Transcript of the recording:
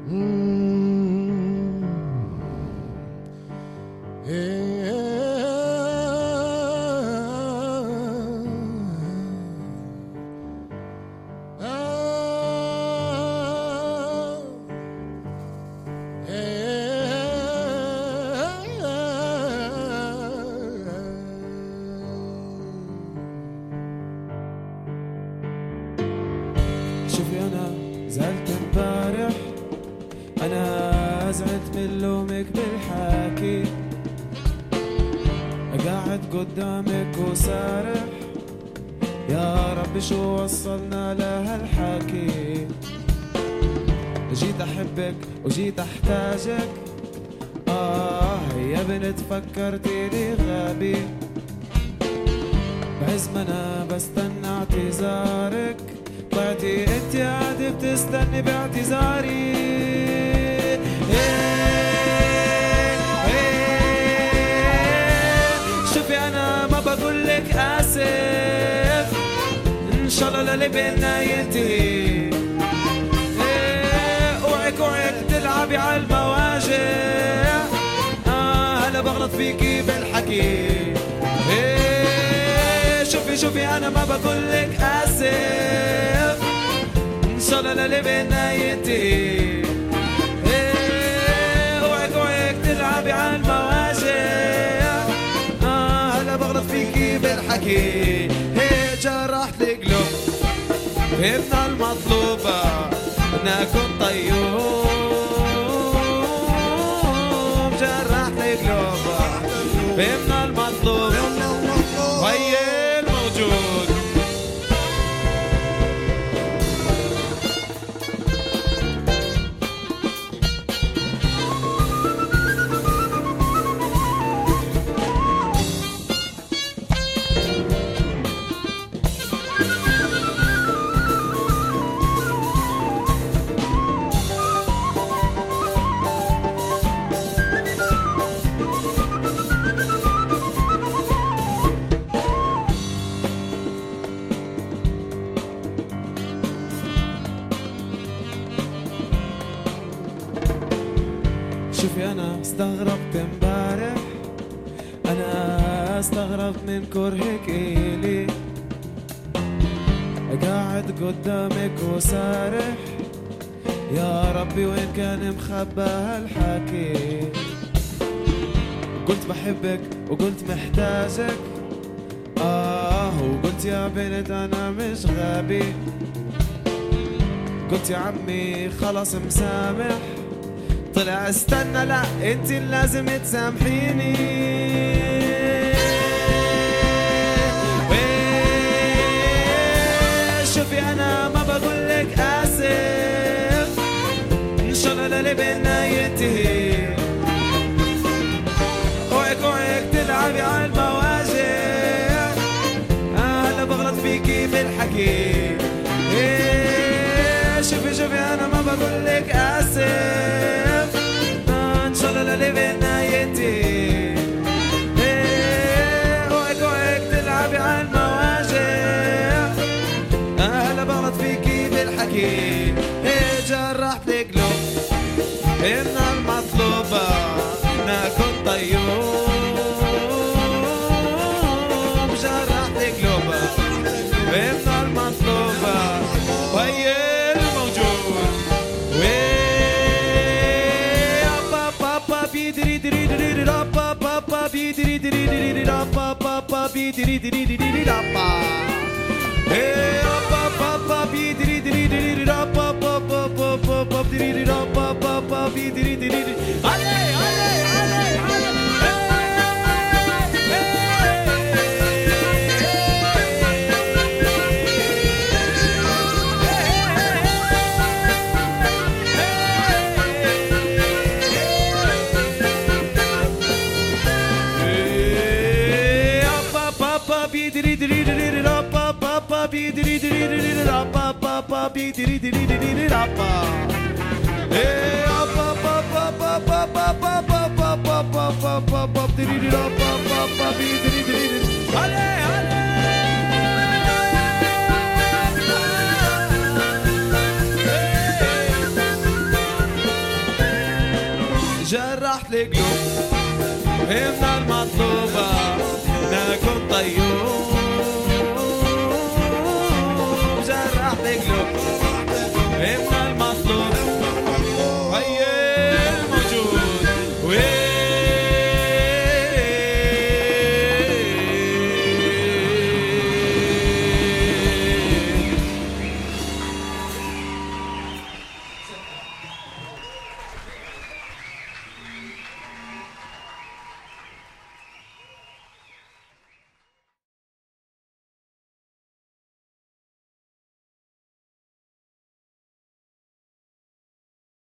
شوفي أنا زعلت امبارح، أنا زعلت من لومك بالحكي، قاعد قدامك وسارح، يا رب شو وصلنا لهالحكي. جيت أحبك وجيت أحتاجك، يا بنت فكرتيني غبي، بعز ما أنا بستنى اعتذارك، طلعتي انت عادي بتستني باعتذاري. شوفي انا ما بقولك اسف، ان شاء الله اللي بينا ينتهي. اوعك تلعبي على المواجع، هلا بغلط فيكي بالحكي. شوفي انا ما بقولك اسف، ان شاء الله اللي بينا ينتهي. اوعك تلعبي على المواجع، هلا بغلط فيكي بالحكي. جرحت القلوب فهمنا المطلوبة، نكون طيوب. جرحت القلوب فهمنا المطلوب، وهي الموجود. شوفي أنا استغربت امبارح، أنا استغربت من كرهك إلي، قاعد قدامك وسارح، يا ربي وين كان مخبى هالحكي. قلت بحبك وقلت محتاجك، وقلت يا بنت أنا مش غبي، قلت يا عمي خلاص مسامح، طلع استنى لا انت لازم تسامحيني. شوفي انا ما بقولك اسف، ان شاء الله اللي بينا ينتهي. اوعك تلعبي على المواجع، هلا بغلط فيكي بالحكي. شوفي انا ما بقولك اسف، ان شاء الله اللي بينا ينتهي. اوعك تلعبي على المواجع، هلا بغلط فيكي بالحكي. جرحت القلوب ان المطلوبة نكون طيوب. جرحت القلوب ان المطلوبة وهي جرحت القلوب. من المطلوبة نكون طيوب